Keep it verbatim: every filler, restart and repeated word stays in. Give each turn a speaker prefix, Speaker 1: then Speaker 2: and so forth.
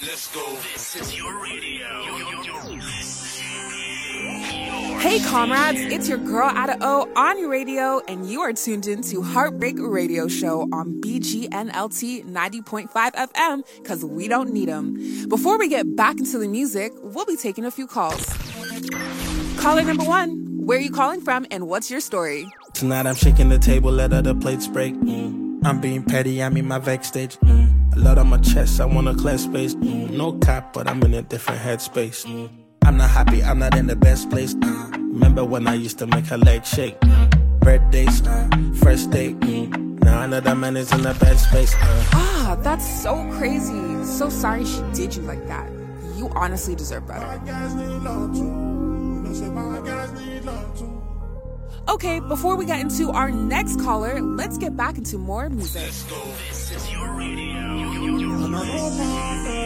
Speaker 1: Let's go. This is your radio.
Speaker 2: Hey comrades, it's your girl Ada O on your radio, and you are tuned in to Heartbreak Radio Show on B G N L T ninety point five F M, because we don't need them. Before we get back into the music, we'll be taking a few calls. Caller number one, where are you calling from and what's your story?
Speaker 3: Tonight I'm shaking the table, let other plates break. Mm. I'm being petty, I'm in my vex stage. Mm. A lot on my chest, I want to clear space. Mm. No cap, but I'm in a different headspace. Mm. I'm not happy, I'm not in the best place. Uh, remember when I used to make her leg shake? Uh, birthdays, uh, first date. Mm. Now another man is in a bad space. Uh.
Speaker 2: Ah, that's so crazy. So sorry she did you like that. You honestly deserve better. Okay, before we get into our next caller, let's get back into more music.
Speaker 1: Let's go. This is your radio.